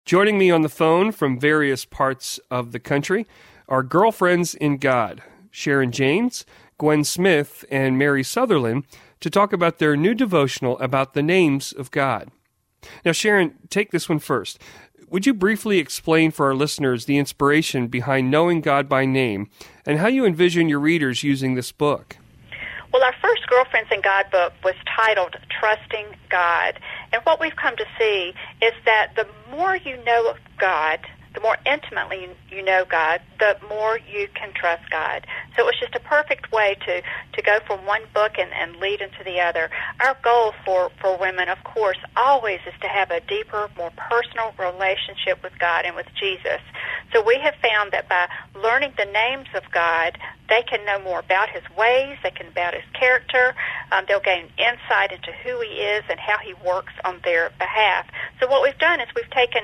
Joining me on the phone from various parts of the country are Girlfriends in God, Sharon James, Gwen Smith, and Mary Sutherland, to talk about their new devotional about the names of God. Now, Sharon, take this one first. Would you briefly explain for our listeners the inspiration behind knowing God by name and how you envision your readers using this book? Well, our first Girlfriends in God book was titled Trusting God. And what we've come to see is that the more you know God, the more intimately you know God, the more you can trust God. So it was just a perfect way to go from one book and lead into the other. Our goal for women, of course, always is to have a deeper, more personal relationship with God and with Jesus. So we have found that by learning the names of God, they can know more about His ways, they can about His character, they'll gain insight into who He is and how He works on their behalf. So what we've done is we've taken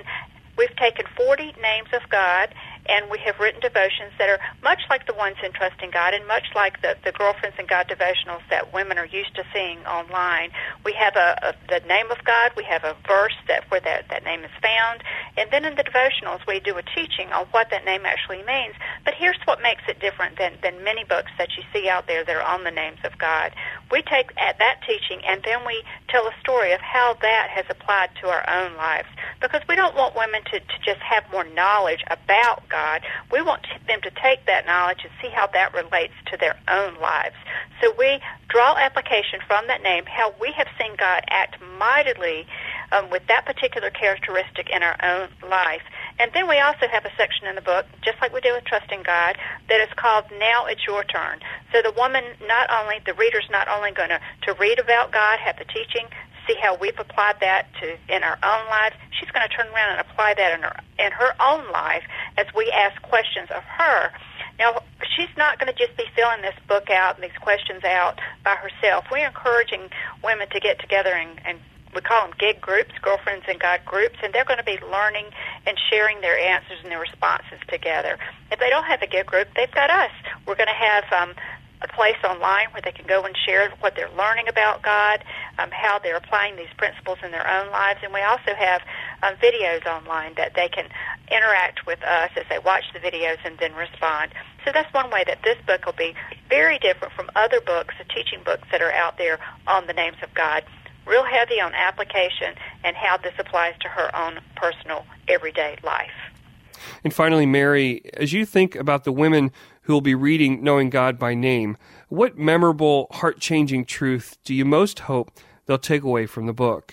40 names of God, and we have written devotions that are much like the ones in Trusting God and much like the Girlfriends in God devotionals that women are used to seeing online. We have the name of God, we have a verse where that name is found, and then in the devotionals we do a teaching on what that name actually means. But here's what makes it different than many books that you see out there that are on the names of God. We take that teaching and then we tell a story of how that has applied to our own lives, because we don't want women to just have more knowledge about God. We want them to take that knowledge and see how that relates to their own lives. So we draw application from that name, how we have seen God act mightily with that particular characteristic in our own life. And then we also have a section in the book, just like we do with Trusting God, that is called Now It's Your Turn. So the reader's not only going to read about God, have the teaching, see how we've applied that in our own lives, she's going to turn around and apply that in her own life as we ask questions of her. Now, she's not going to just be filling this book out and these questions out by herself. We're encouraging women to get together and we call them gig groups, Girlfriends in God groups, and they're going to be learning and sharing their answers and their responses together. If they don't have a gig group, they've got us. We're going to have a place online where they can go and share what they're learning about God, how they're applying these principles in their own lives. And we also have videos online that they can interact with us as they watch the videos and then respond. So that's one way that this book will be very different from other books, the teaching books that are out there on the names of God. Real heavy on application and how this applies to her own personal, everyday life. And finally, Mary, as you think about the women who will be reading Knowing God by Name, what memorable, heart-changing truth do you most hope they'll take away from the book?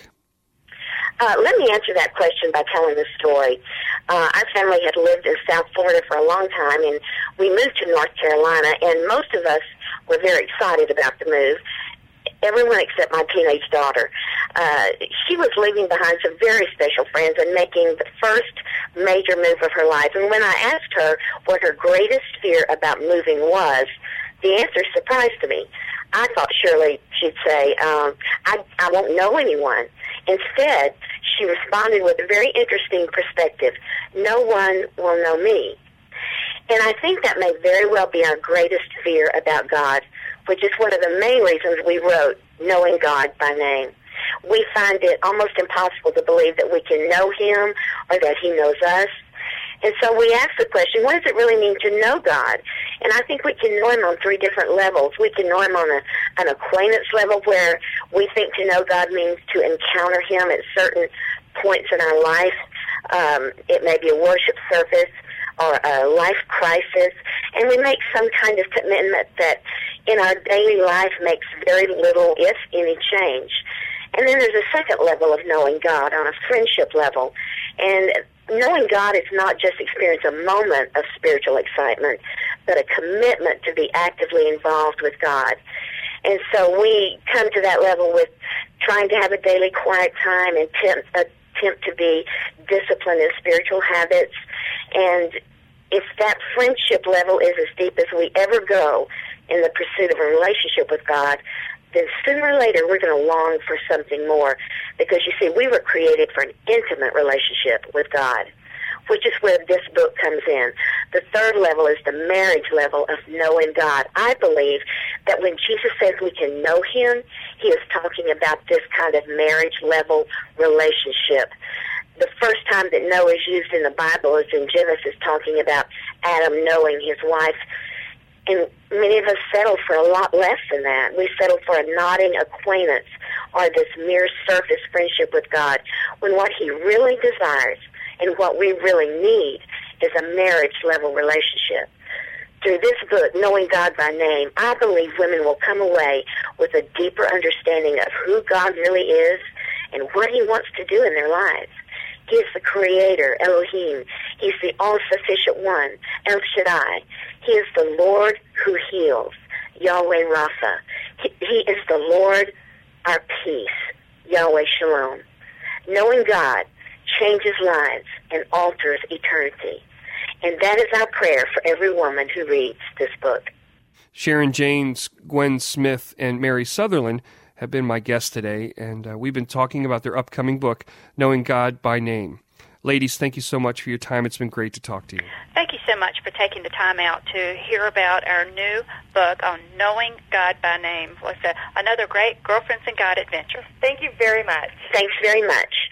Let me answer that question by telling the story. Our family had lived in South Florida for a long time, and we moved to North Carolina, and most of us were very excited about the move. Everyone except my teenage daughter. She was leaving behind some very special friends and making the first major move of her life. And when I asked her what her greatest fear about moving was, the answer surprised me. I thought surely she'd say, I won't know anyone. Instead, she responded with a very interesting perspective. No one will know me. And I think that may very well be our greatest fear about God, which is one of the main reasons we wrote Knowing God by Name. We find it almost impossible to believe that we can know Him or that He knows us. And so we ask the question, what does it really mean to know God? And I think we can know Him on three different levels. We can know Him on an acquaintance level, where we think to know God means to encounter Him at certain points in our life. It may be a worship service or a life crisis, and we make some kind of commitment that in our daily life makes very little, if any, change. And then there's a second level of knowing God on a friendship level. And knowing God is not just experience a moment of spiritual excitement, but a commitment to be actively involved with God. And so we come to that level with trying to have a daily quiet time and attempt to be disciplined in spiritual habits. And if that friendship level is as deep as we ever go in the pursuit of a relationship with God, then sooner or later we're going to long for something more. Because you see, we were created for an intimate relationship with God, which is where this book comes in. The third level is the marriage level of knowing God. I believe that when Jesus says we can know Him, He is talking about this kind of marriage level relationship. the first time that know is used in the Bible is in Genesis, talking about Adam knowing his wife. And many of us settle for a lot less than that. We settle for a nodding acquaintance or this mere surface friendship with God, when what he really desires and what we really need is a marriage-level relationship. Through this book, Knowing God by Name, I believe women will come away with a deeper understanding of who God really is and what he wants to do in their lives. He is the Creator, Elohim. He's the all-sufficient one, El Shaddai. He is the Lord who heals, Yahweh Rapha. He is the Lord, our peace, Yahweh Shalom. Knowing God changes lives and alters eternity. And that is our prayer for every woman who reads this book. Sharon James, Gwen Smith, and Mary Sutherland have been my guests today, and we've been talking about their upcoming book, Knowing God by Name. Ladies, thank you so much for your time. It's been great to talk to you. Thank you so much for taking the time out to hear about our new book on Knowing God by Name. It was another great Girlfriends in God adventure. Thank you very much. Thanks very much.